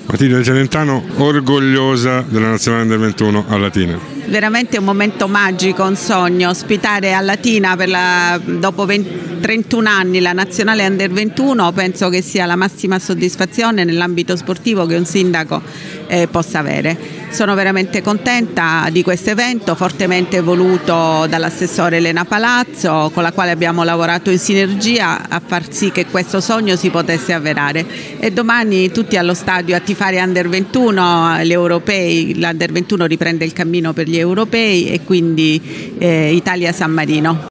Matilde Celentano, orgogliosa della nazionale Under 21 a Latina. Veramente un momento magico, un sogno, ospitare a Latina dopo 31 anni la nazionale Under 21, penso che sia la massima soddisfazione nell'ambito sportivo che un sindaco possa avere. Sono veramente contenta di questo evento, fortemente voluto dall'assessore Elena Palazzo, con la quale abbiamo lavorato in sinergia a far sì che questo sogno si potesse avverare. E domani tutti allo stadio a tifare Under 21, gli europei, l'Under 21 riprende il cammino per gli europei e quindi Italia-San Marino.